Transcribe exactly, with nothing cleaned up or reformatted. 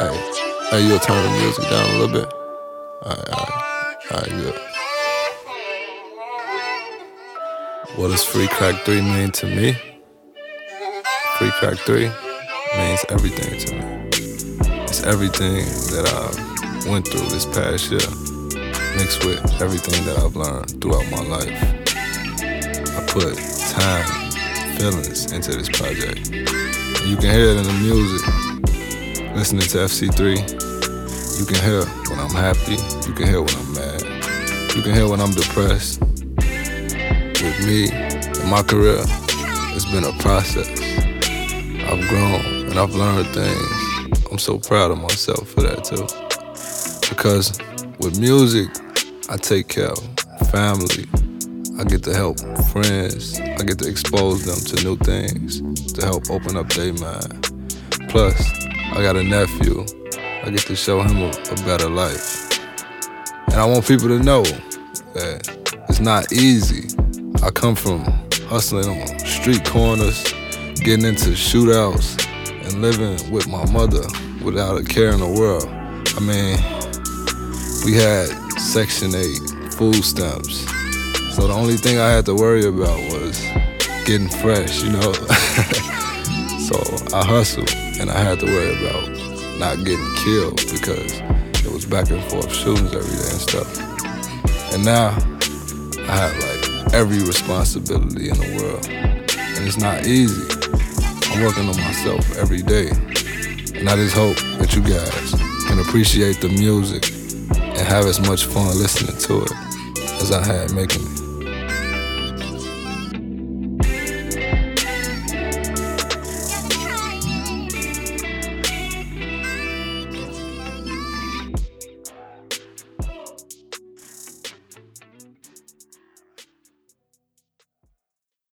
Hey, hey, you'll turn the music down a little bit. Alright, alright, alright, good. What does Free Crack three mean to me? Free Crack three means everything to me. It's everything that I went through this past year, mixed with everything that I've learned throughout my life. I put time, feelings into this project. And you can hear it in the music. Listening to F C three, you can hear when I'm happy, you can hear when I'm mad, you can hear when I'm depressed. With me and my career, it's been a process. I've grown and I've learned things. I'm so proud of myself for that too. Because with music, I take care of family. I get to help friends. I get to expose them to new things, to help open up their mind. Plus, I got a nephew. I get to show him a, a better life. And I want people to know that it's not easy. I come from hustling on street corners, getting into shootouts, and living with my mother without a care in the world. I mean, we had Section eight food stamps. So the only thing I had to worry about was getting fresh, you know? So I hustled, and I had to worry about not getting killed because it was back and forth shootings every day and stuff. And now I have like every responsibility in the world, and it's not easy. I'm working on myself every day, and I just hope that you guys can appreciate the music and have as much fun listening to it as I had making it.